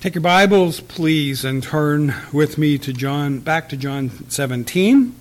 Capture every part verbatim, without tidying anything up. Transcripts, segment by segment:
Take your Bibles, please, and turn with me to John, back to John seventeen.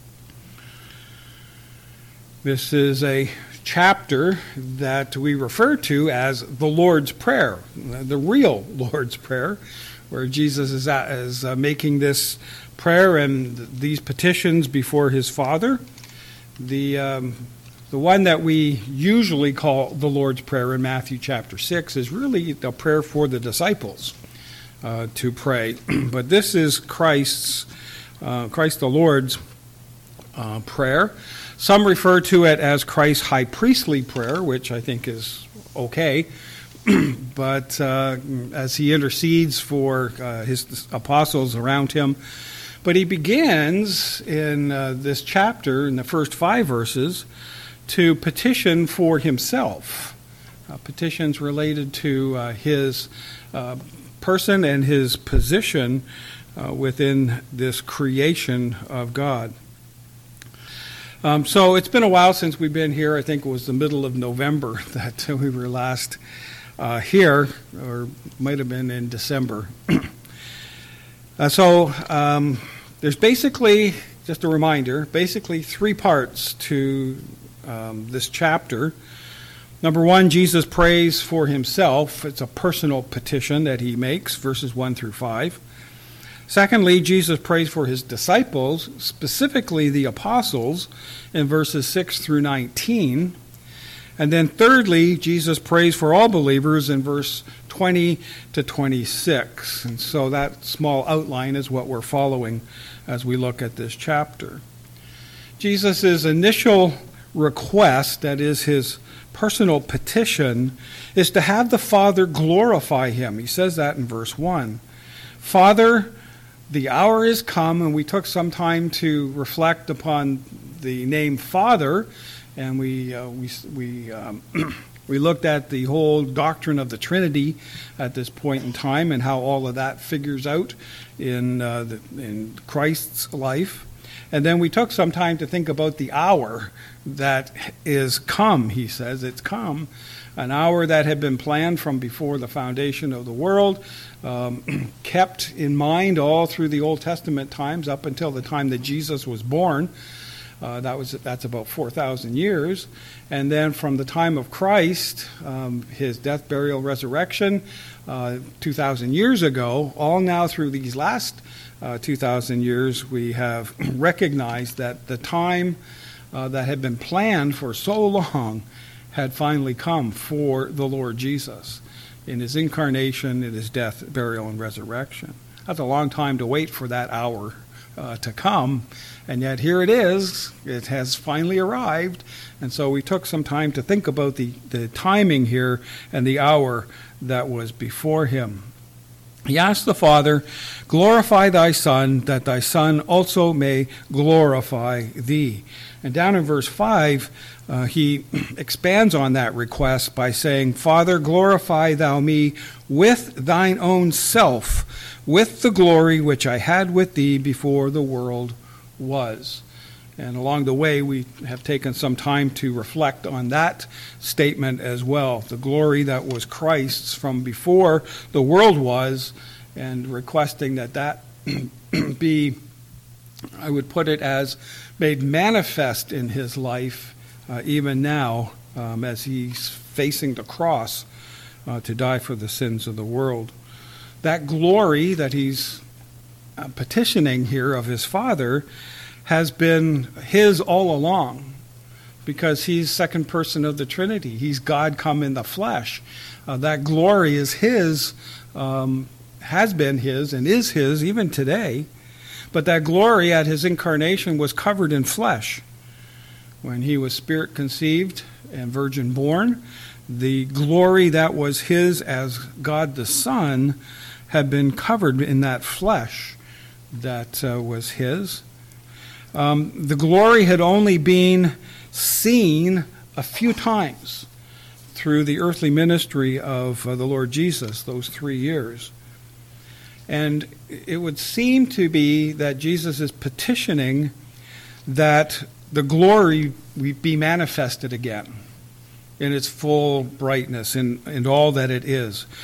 This is a chapter that we refer to as the Lord's Prayer, the real Lord's Prayer, where Jesus is, at, is uh, making this prayer and these petitions before his Father. The um, the one that we usually call the Lord's Prayer in Matthew chapter six is really the prayer for the disciples uh, to pray. But this is Christ's, uh, Christ the Lord's uh, prayer. Some refer to it as Christ's high priestly prayer, which I think is okay. But uh, as he intercedes for uh, his apostles around him. But he begins in uh, this chapter, in the first five verses, to petition for himself. Uh, petitions related to uh, his uh, person and his position uh, within this creation of God. Um, so it's been a while since we've been here. I think it was the middle of November that we were last uh, here, or might have been in December. uh, so um, there's basically, just a reminder, basically three parts to um, this chapter. Number one, Jesus prays for himself. It's a personal petition that he makes, verses one through five. Secondly, Jesus prays for his disciples, specifically the apostles, in verses six through nineteen. And then thirdly, Jesus prays for all believers in verse twenty to twenty-six. And so that small outline is what we're following as we look at this chapter. Jesus' initial request, that is his personal petition, is to have the Father glorify him. He says that in verse one. Father, the hour is come, and we took some time to reflect upon the name Father, and we uh, we we um, we looked at the whole doctrine of the Trinity at this point in time, and how all of that figures out in uh, the, in Christ's life. And then we took some time to think about the hour that is come. He says it's come, an hour that had been planned from before the foundation of the world, um, kept in mind all through the Old Testament times up until the time that Jesus was born. Uh, that was that's about four thousand years. And then from the time of Christ, um, his death, burial, resurrection, uh, two thousand years ago, all now through these last uh, two thousand years, we have recognized that the time uh, that had been planned for so long had finally come for the Lord Jesus in his incarnation, in his death, burial, and resurrection. That's a long time to wait for that hour uh, to come, and yet here it is. It has finally arrived, and so we took some time to think about the, the timing here and the hour that was before him. He asked the Father, glorify thy Son, that thy Son also may glorify thee. And down in verse five, uh, he expands on that request by saying, Father, glorify thou me with thine own self, with the glory which I had with thee before the world was. And along the way, we have taken some time to reflect on that statement as well. The glory that was Christ's from before the world was, and requesting that that be, I would put it as, made manifest in his life, uh, even now, um, as he's facing the cross uh, to die for the sins of the world. That glory that he's uh, petitioning here of his Father has been his all along, because he's second person of the Trinity. He's God come in the flesh. Uh, that glory is his, um, has been his, and is his even today. But that glory at his incarnation was covered in flesh. When he was spirit conceived and virgin born, the glory that was his as God the Son had been covered in that flesh that uh, was his. Um, the glory had only been seen a few times through the earthly ministry of uh, the Lord Jesus, those three years. And it would seem to be that Jesus is petitioning that the glory be manifested again in its full brightness and, and all that it is.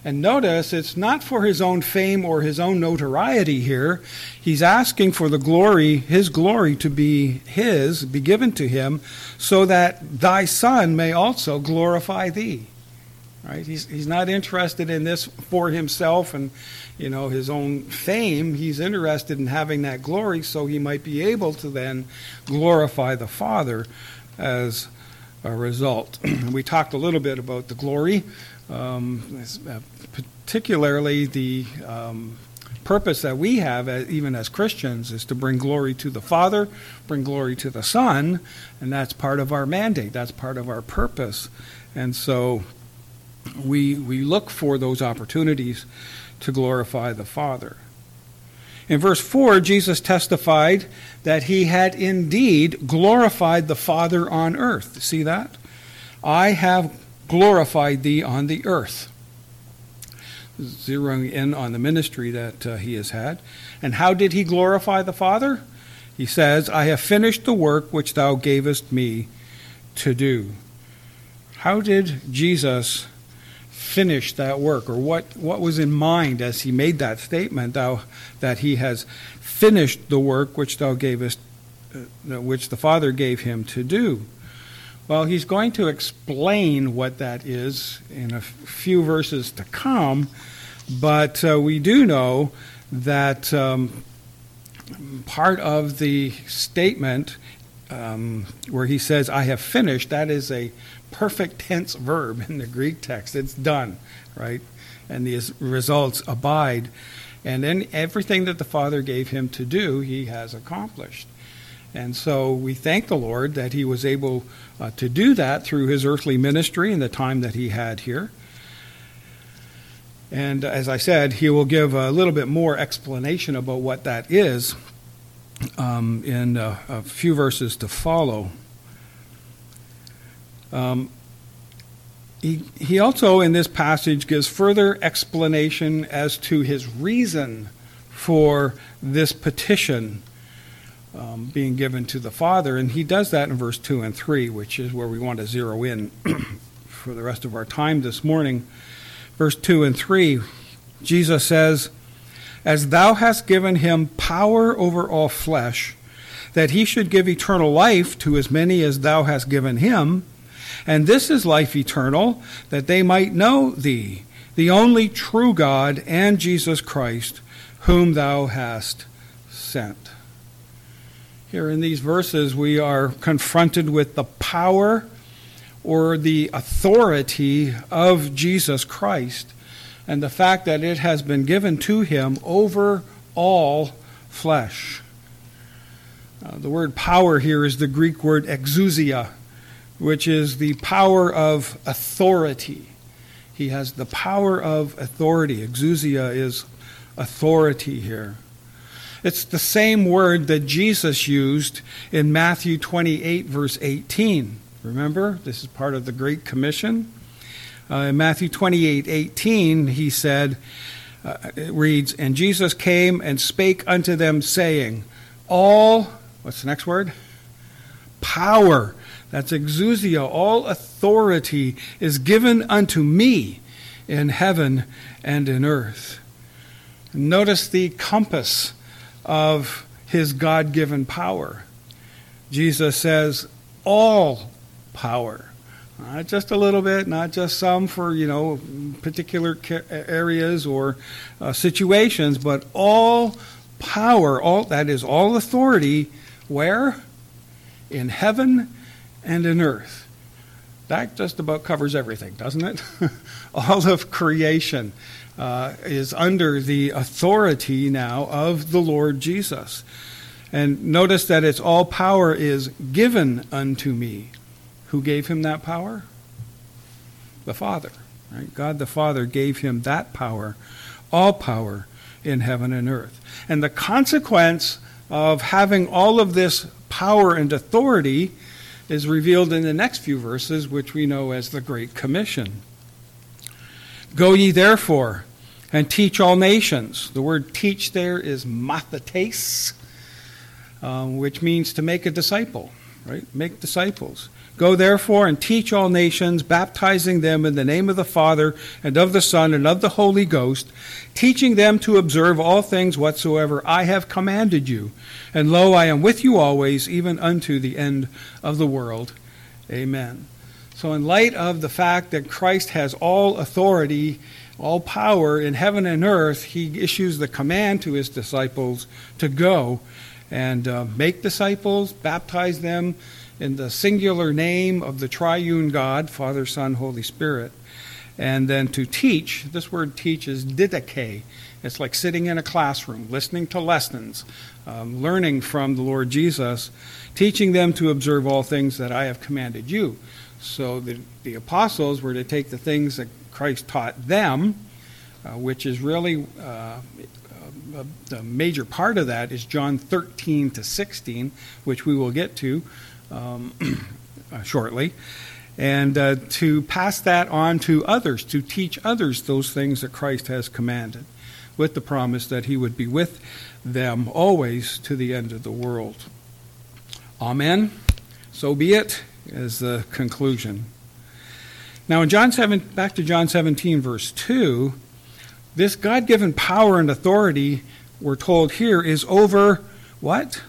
And notice, it's not for his own fame or his own notoriety here. He's asking for the glory, his glory to be his, be given to him, so that thy Son may also glorify thee. Right? He's, he's not interested in this for himself and, you know, his own fame. He's interested in having that glory so he might be able to then glorify the Father as a result. We talked a little bit about the glory. Um, particularly the um, purpose that we have, as, even as Christians, is to bring glory to the Father, bring glory to the Son, and that's part of our mandate. That's part of our purpose. And so we we look for those opportunities to glorify the Father. In verse four, Jesus testified that he had indeed glorified the Father on earth. See that? I have glorified thee on the earth. Zeroing in on the ministry that uh, he has had. And how did he glorify the Father? He says, I have finished the work which thou gavest me to do. How did Jesus finish that work? Or what, what was in mind as he made that statement, thou, that he has finished the work which thou gavest, uh, which the Father gave him to do? Well, he's going to explain what that is in a few verses to come, but uh, we do know that um, part of the statement um, where he says, I have finished, that is a perfect tense verb in the Greek text. It's done, right? And the results abide. And then everything that the Father gave him to do, he has accomplished. And so we thank the Lord that he was able uh, to do that through his earthly ministry and the time that he had here. And as I said, he will give a little bit more explanation about what that is um, in a, a few verses to follow. Um, he, he also, in this passage, gives further explanation as to his reason for this petition Um, being given to the Father, and he does that in verse two and three, which is where we want to zero in for the rest of our time this morning. Verse two and three, Jesus says, As thou hast given him power over all flesh, that he should give eternal life to as many as thou hast given him, and this is life eternal, that they might know thee, the only true God, and Jesus Christ, whom thou hast sent. Here in these verses, we are confronted with the power or the authority of Jesus Christ and the fact that it has been given to him over all flesh. Uh, the word power here is the Greek word exousia, which is the power of authority. He has the power of authority. Exousia is authority here. It's the same word that Jesus used in Matthew twenty-eight, verse eighteen. Remember, this is part of the Great Commission. Uh, in Matthew twenty-eight, eighteen, he said, uh, it reads, And Jesus came and spake unto them, saying, All, what's the next word? Power. That's exousia. All authority is given unto me in heaven and in earth. Notice the compass of his God-given power. Jesus says, all power. Not just a little bit, not just some for, you know, particular areas or uh, situations, but all power, all that is all authority, where? In heaven and in earth. That just about covers everything, doesn't it? All of creation Uh, is under the authority now of the Lord Jesus. And notice that it's all power is given unto me. Who gave him that power? The Father. Right? God the Father gave him that power, all power in heaven and earth. And the consequence of having all of this power and authority is revealed in the next few verses, which we know as the Great Commission. Go ye therefore and teach all nations. The word teach there is mathetes, um, which means to make a disciple. right? Make disciples. Go therefore and teach all nations, baptizing them in the name of the Father and of the Son and of the Holy Ghost, teaching them to observe all things whatsoever I have commanded you. And lo, I am with you always, even unto the end of the world. Amen. So in light of the fact that Christ has all authority, all power in heaven and earth, he issues the command to his disciples to go and uh, make disciples, baptize them in the singular name of the triune God, Father, Son, Holy Spirit, and then to teach. This word teach is didache. It's like sitting in a classroom, listening to lessons, um, learning from the Lord Jesus, teaching them to observe all things that I have commanded you. So the, the apostles were to take the things that Christ taught them, uh, which is really uh, a, a major part of that is John thirteen to sixteen, which we will get to um, uh, shortly, and uh, to pass that on to others, to teach others those things that Christ has commanded, with the promise that he would be with them always to the end of the world. Amen. So be it, as the conclusion. Now in John seven, back to John seventeen, verse two, this God-given power and authority, we're told here, is over what?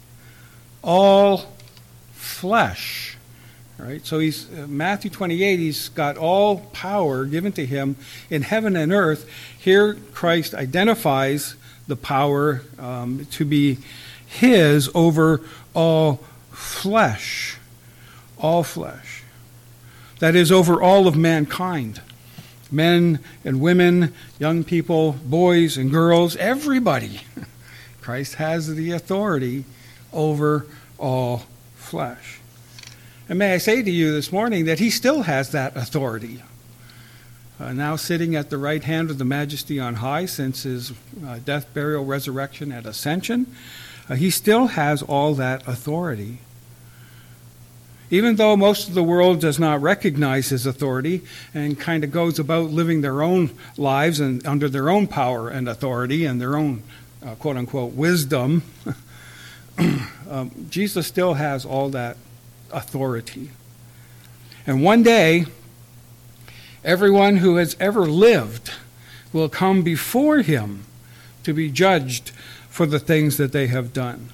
All flesh. All right, so he's uh, Matthew twenty-eight, he's got all power given to him in heaven and earth. Here Christ identifies the power um, to be his over all flesh. All flesh. That is, over all of mankind. Men and women, young people, boys and girls, everybody. Christ has the authority over all flesh. And may I say to you this morning that he still has that authority. Uh, now sitting at the right hand of the Majesty on high since his uh, death, burial, resurrection, and ascension, uh, he still has all that authority. Even though most of the world does not recognize his authority and kind of goes about living their own lives and under their own power and authority and their own uh, quote-unquote wisdom, um, Jesus still has all that authority. And one day, everyone who has ever lived will come before him to be judged for the things that they have done.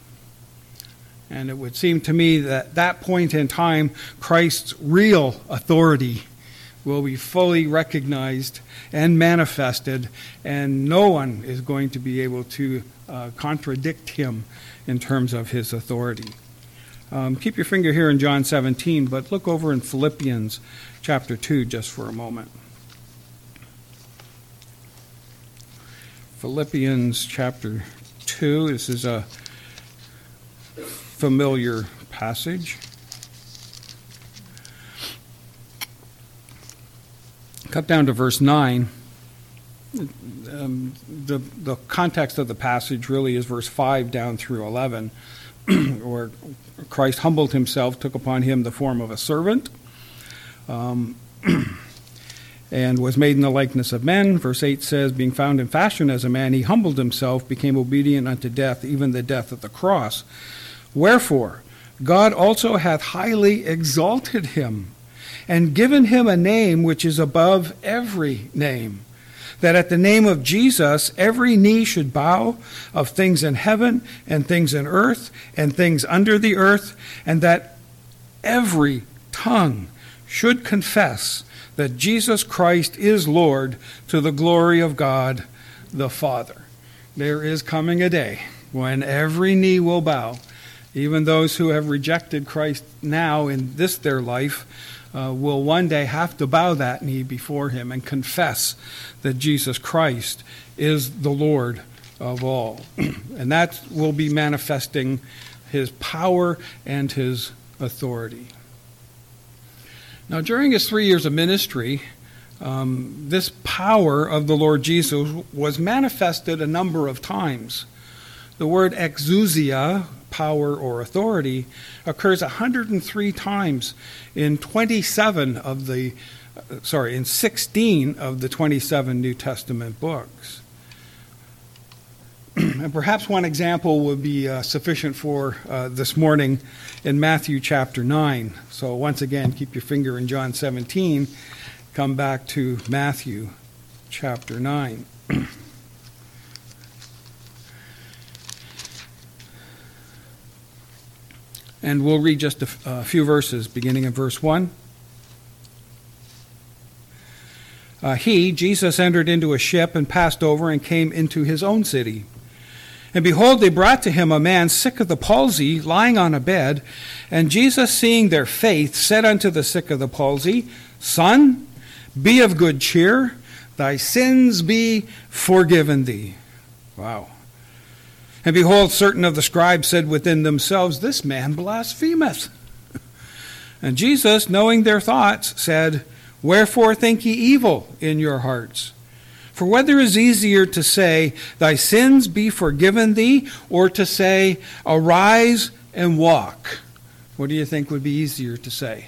And it would seem to me that at that point in time, Christ's real authority will be fully recognized and manifested, and no one is going to be able to uh, contradict him in terms of his authority. Um, keep your finger here in John seventeen, but look over in Philippians chapter two just for a moment. Philippians chapter two, this is a familiar passage. Cut down to verse nine. Um, the, the context of the passage really is verse five down through eleven, where Christ humbled himself, took upon him the form of a servant, um, and was made in the likeness of men. Verse eight says, being found in fashion as a man, he humbled himself, became obedient unto death, even the death of the cross. Wherefore, God also hath highly exalted him, and given him a name which is above every name, that at the name of Jesus every knee should bow, of things in heaven, and things in earth, and things under the earth, and that every tongue should confess that Jesus Christ is Lord, to the glory of God the Father. There is coming a day when every knee will bow. Even those who have rejected Christ now in this their life uh, will one day have to bow that knee before him and confess that Jesus Christ is the Lord of all. And that will be manifesting his power and his authority. Now, during his three years of ministry, um, this power of the Lord Jesus was manifested a number of times. The word exousia, power or authority, occurs one hundred three times in twenty-seven of the, uh, sorry, in sixteen of the twenty-seven New Testament books. and perhaps one example would be uh, sufficient for uh, this morning in Matthew chapter nine. So once again, keep your finger in John seventeen. Come back to Matthew chapter nine. And we'll read just a, f- a few verses, beginning in verse one. Uh, he, Jesus, entered into a ship and passed over and came into his own city. And behold, they brought to him a man sick of the palsy, lying on a bed. And Jesus, seeing their faith, said unto the sick of the palsy, Son, be of good cheer, thy sins be forgiven thee. Wow. And behold, certain of the scribes said within themselves, This man blasphemeth. And Jesus, knowing their thoughts, said, Wherefore think ye evil in your hearts? For whether is easier to say, Thy sins be forgiven thee, or to say, Arise and walk? What do you think would be easier to say?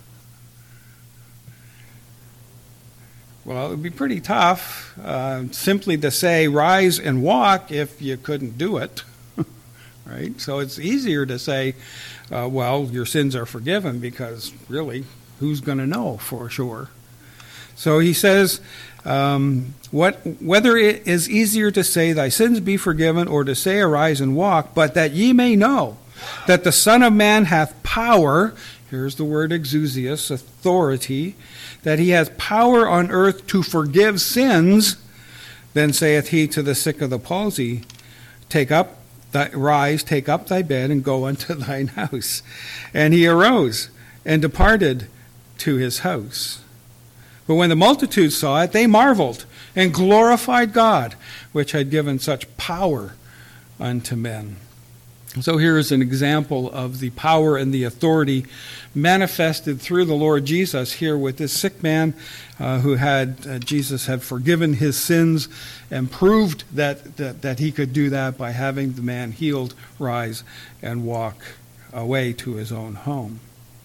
Well, it would be pretty tough uh, simply to say, Rise and walk, if you couldn't do it. Right? So it's easier to say, uh, well, your sins are forgiven, because really, who's going to know for sure? So he says, um, what, whether it is easier to say, Thy sins be forgiven, or to say, Arise and walk, but that ye may know that the Son of Man hath power, here's the word exousias, authority, that he has power on earth to forgive sins, then saith he to the sick of the palsy, Take up thy, rise, take up thy bed, and go unto thine house. And he arose and departed to his house. But when the multitude saw it, they marveled and glorified God, which had given such power unto men. So here is an example of the power and the authority manifested through the Lord Jesus here with this sick man uh, who had, uh, Jesus had forgiven his sins and proved that, that, that he could do that by having the man healed, rise, and walk away to his own home.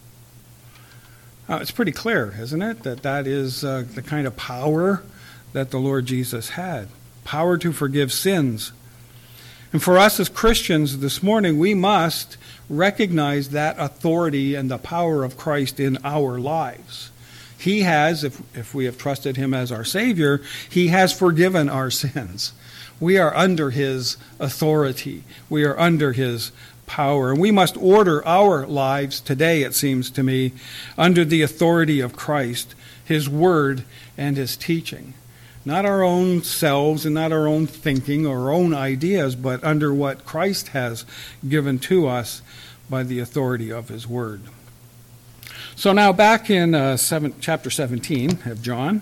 Now, it's pretty clear, isn't it, that that is uh, the kind of power that the Lord Jesus had. Power to forgive sins. And for us as Christians this morning, we must recognize that authority and the power of Christ in our lives. He has, if, if we have trusted him as our Savior, he has forgiven our sins. We are under his authority. We are under his power. And we must order our lives today, it seems to me, under the authority of Christ, his word, and his teaching. Not our own selves and not our own thinking or our own ideas, but under what Christ has given to us by the authority of his word. So now back in uh, seven, chapter seventeen of John,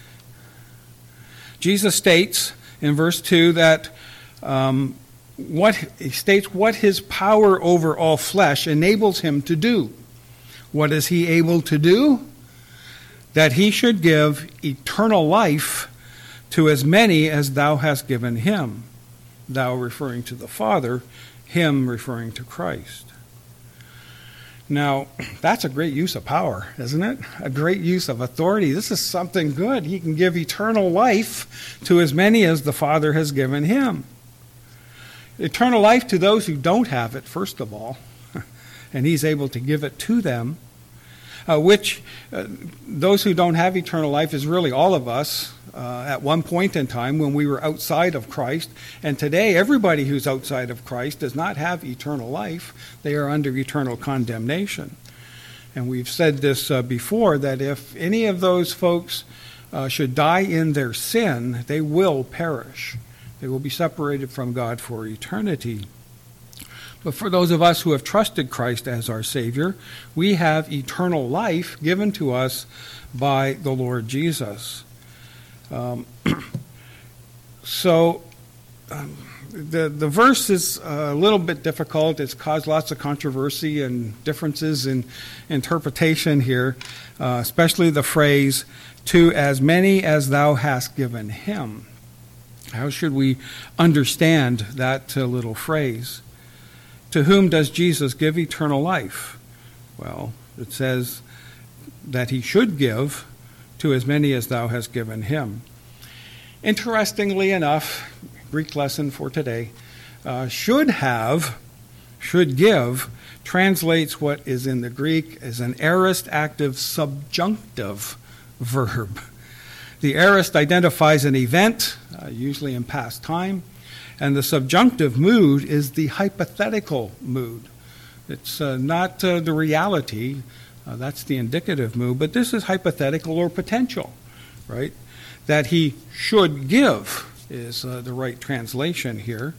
Jesus states in verse two that um, what he states what his power over all flesh enables him to do. What is he able to do? That he should give eternal life to as many as thou hast given him. Thou referring to the Father, him referring to Christ. Now, that's a great use of power, isn't it? A great use of authority. This is something good. He can give eternal life to as many as the Father has given him. Eternal life to those who don't have it, first of all, and he's able to give it to them, uh, which uh, those who don't have eternal life is really all of us uh, at one point in time when we were outside of Christ. And today, everybody who's outside of Christ does not have eternal life. They are under eternal condemnation. And we've said this uh, before, that if any of those folks uh, should die in their sin, they will perish. They will be separated from God for eternity. But for those of us who have trusted Christ as our Savior, we have eternal life given to us by the Lord Jesus. Um, so um, the, the verse is a little bit difficult. It's caused lots of controversy and differences in interpretation here, uh, especially the phrase, to as many as thou hast given him. How should we understand that uh, little phrase? To whom does Jesus give eternal life? Well, it says that he should give to as many as thou hast given him. Interestingly enough, Greek lesson for today, uh, should have, should give, translates what is in the Greek as an aorist active subjunctive verb. The aorist identifies an event, uh, usually in past time, and the subjunctive mood is the hypothetical mood. It's uh, not uh, the reality, uh, that's the indicative mood, but this is hypothetical or potential, right? That he should give is uh, the right translation here.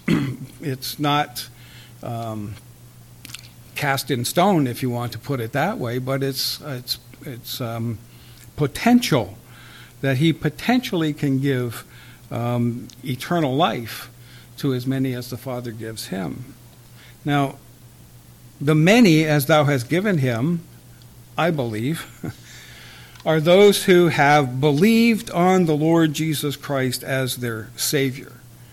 It's not um, cast in stone, if you want to put it that way, but it's, it's, it's um, potential, that he potentially can give um, eternal life to as many as the Father gives him. Now, the many as thou hast given him, I believe, are those who have believed on the Lord Jesus Christ as their Savior.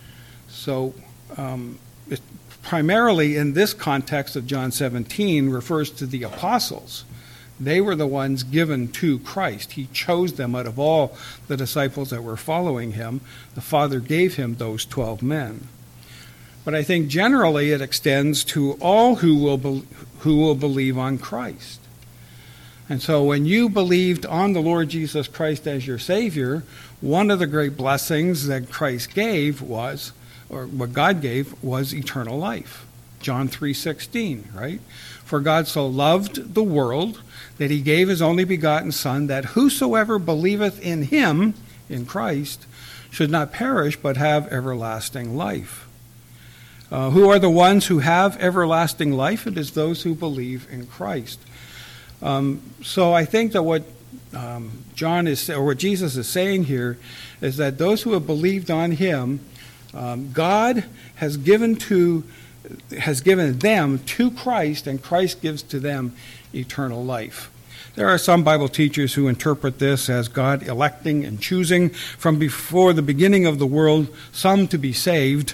So, um, it, primarily in this context of John seventeen, refers to the apostles. They were the ones given to Christ. He chose them out of all the disciples that were following him. The Father gave him those twelve men. But I think generally it extends to all who will be, who will believe on Christ. And so when you believed on the Lord Jesus Christ as your Savior, one of the great blessings that Christ gave was, or what God gave, was eternal life. John three sixteen, right? For God so loved the world that he gave his only begotten Son, that whosoever believeth in him, in Christ, should not perish but have everlasting life. Uh, who are the ones who have everlasting life? It is those who believe in Christ. Um, so I think that what um, John is, or what Jesus is saying here, is that those who have believed on him, um, God has given to has given them to Christ, and Christ gives to them eternal life. There are some Bible teachers who interpret this as God electing and choosing from before the beginning of the world some to be saved.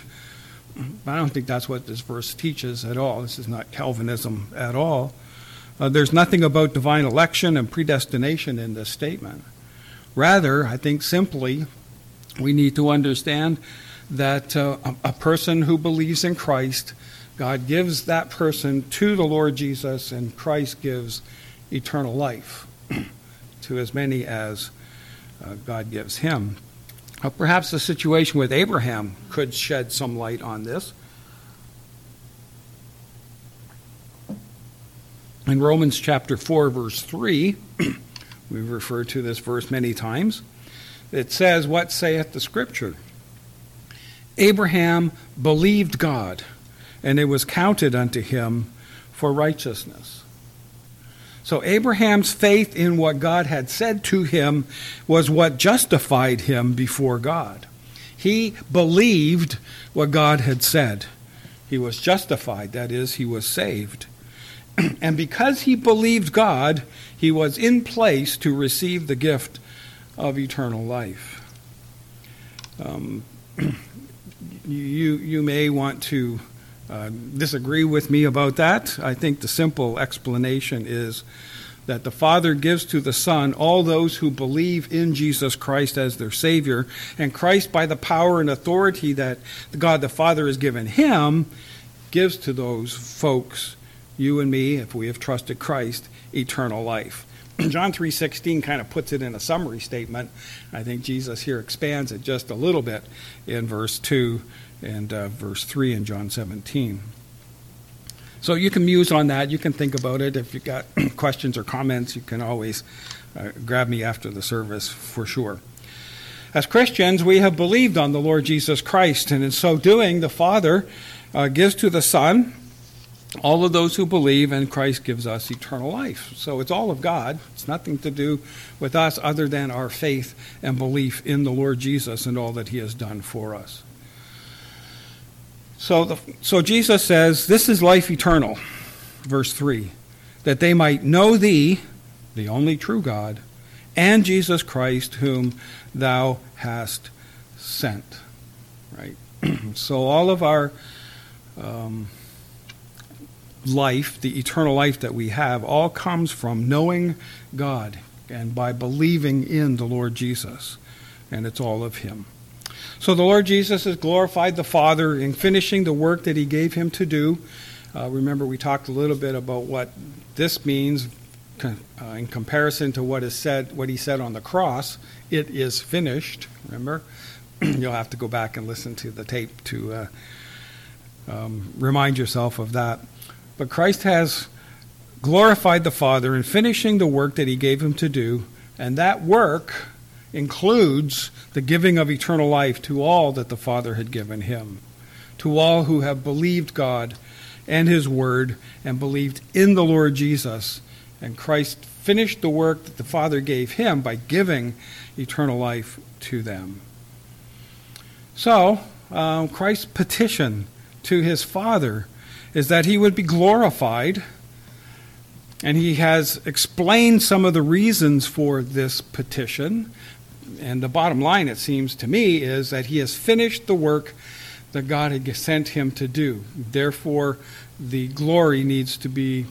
I don't think that's what this verse teaches at all. This is not Calvinism at all. Uh, there's nothing about divine election and predestination in this statement. Rather, I think simply we need to understand that uh, a, a person who believes in Christ, God gives that person to the Lord Jesus, and Christ gives eternal life to as many as uh, God gives him. Uh, perhaps the situation with Abraham could shed some light on this. In Romans chapter four, verse three, we've referred to this verse many times. It says, "What saith the Scripture? Abraham believed God, and it was counted unto him for righteousness." So Abraham's faith in what God had said to him was what justified him before God. He believed what God had said. He was justified, that is, he was saved. And because he believed God, he was in place to receive the gift of eternal life. Um, you, you may want to uh, disagree with me about that. I think the simple explanation is that the Father gives to the Son all those who believe in Jesus Christ as their Savior, and Christ, by the power and authority that God the Father has given him, gives to those folks, you and me, if we have trusted Christ, eternal life. John three sixteen kind of puts it in a summary statement. I think Jesus here expands it just a little bit in verse two and uh, verse three in John seventeen. So you can muse on that. You can think about it. If you've got questions or comments, you can always uh, grab me after the service for sure. As Christians, we have believed on the Lord Jesus Christ, and in so doing, the Father uh, gives to the Son all of those who believe, and Christ gives us eternal life. So it's all of God. It's nothing to do with us other than our faith and belief in the Lord Jesus and all that he has done for us. So, the, so Jesus says, this is life eternal, verse three, that they might know thee, the only true God, and Jesus Christ, whom thou hast sent. Right? So all of our um, life, the eternal life that we have, all comes from knowing God and by believing in the Lord Jesus. And it's all of him. So the Lord Jesus has glorified the Father in finishing the work that he gave him to do. Uh, remember, we talked a little bit about what this means uh, in comparison to what is said, what he said on the cross. It is finished. Remember, you'll have to go back and listen to the tape to uh, um, remind yourself of that. But Christ has glorified the Father in finishing the work that he gave him to do, and that work includes the giving of eternal life to all that the Father had given him, to all who have believed God and his word and believed in the Lord Jesus. And Christ finished the work that the Father gave him by giving eternal life to them. So, um, Christ's petition to his Father is that he would be glorified, and he has explained some of the reasons for this petition. And the bottom line, it seems to me, is that he has finished the work that God had sent him to do. Therefore, the glory needs to be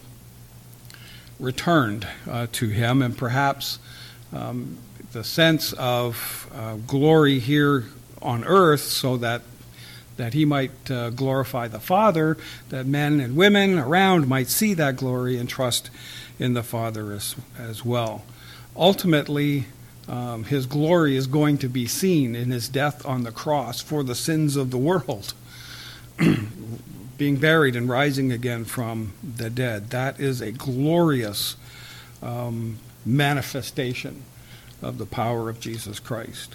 returned uh, to him, and perhaps um, the sense of uh, glory here on earth, so that that he might uh, glorify the Father, that men and women around might see that glory and trust in the Father as, as well. Ultimately, um, his glory is going to be seen in his death on the cross for the sins of the world, being buried and rising again from the dead. That is a glorious um, manifestation of the power of Jesus Christ.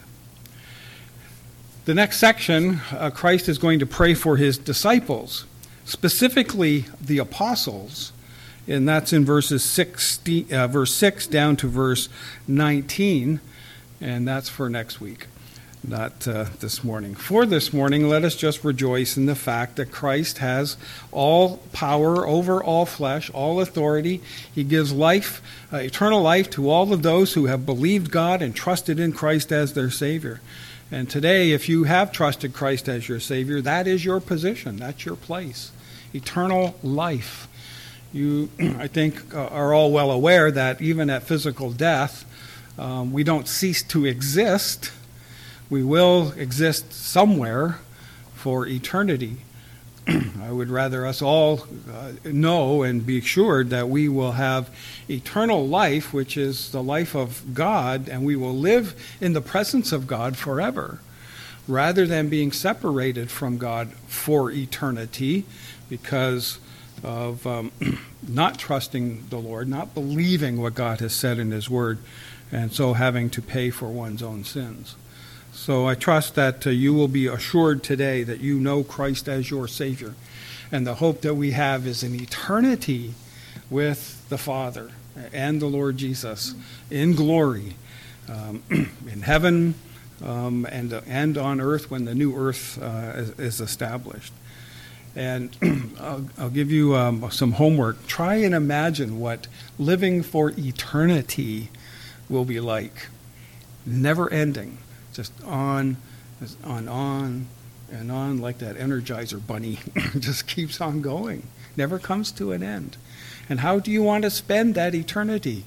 The next section, uh, Christ is going to pray for his disciples, specifically the apostles, and that's in verses sixty, uh, verse six down to verse nineteen, and that's for next week, not uh, this morning. For this morning, let us just rejoice in the fact that Christ has all power over all flesh, all authority. He gives life, uh, eternal life to all of those who have believed God and trusted in Christ as their Savior. And today, if you have trusted Christ as your Savior, that is your position. That's your place. Eternal life. You, I think, uh, are all well aware that even at physical death, um, we don't cease to exist. We will exist somewhere for eternity. I would rather us all uh, know and be assured that we will have eternal life, which is the life of God, and we will live in the presence of God forever, rather than being separated from God for eternity because of um, not trusting the Lord, not believing what God has said in his word, and so having to pay for one's own sins. So I trust that uh, you will be assured today that you know Christ as your Savior. And the hope that we have is an eternity with the Father and the Lord Jesus in glory, um, in heaven um, and, uh, and on earth when the new earth uh, is, is established. And I'll, I'll give you um, some homework. Try and imagine what living for eternity will be like. Never ending. Just on, on, on, and on, like that Energizer bunny. Just keeps on going. Never comes to an end. And how do you want to spend that eternity?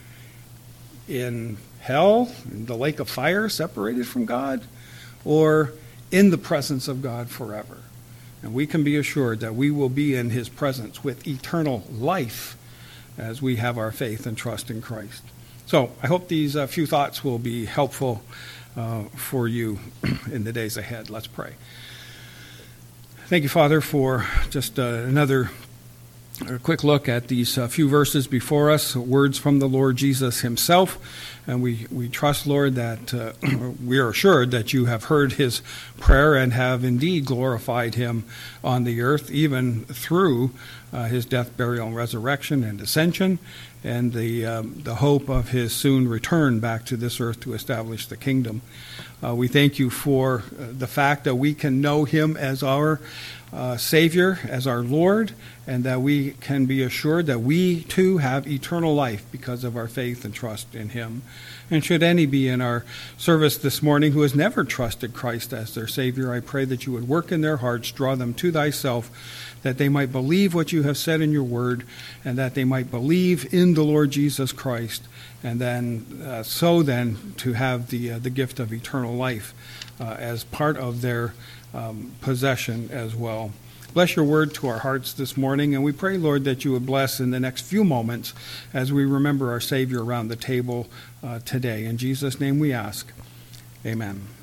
In hell, in the lake of fire, separated from God? Or in the presence of God forever? And we can be assured that we will be in his presence with eternal life as we have our faith and trust in Christ. So I hope these uh, few thoughts will be helpful Uh, for you in the days ahead. Let's pray. Thank you, Father, for just uh, another uh, quick look at these uh, few verses before us, words from the Lord Jesus himself. And we, we trust, Lord, that uh, we are assured that you have heard his prayer and have indeed glorified him on the earth, even through uh, his death, burial, and resurrection and ascension, and the um, the hope of his soon return back to this earth to establish the kingdom. Uh, we thank you for uh, the fact that we can know him as our uh, Savior, as our Lord, and that we can be assured that we too have eternal life because of our faith and trust in him. And should any be in our service this morning who has never trusted Christ as their Savior, I pray that you would work in their hearts, draw them to thyself, that they might believe what you have said in your word, and that they might believe in in the Lord Jesus Christ, and then uh, so then to have the uh, the gift of eternal life uh, as part of their um, possession as well. Bless your word to our hearts this morning, and we pray, Lord, that you would bless in the next few moments as we remember our Savior around the table uh, today. In Jesus' name we ask. Amen.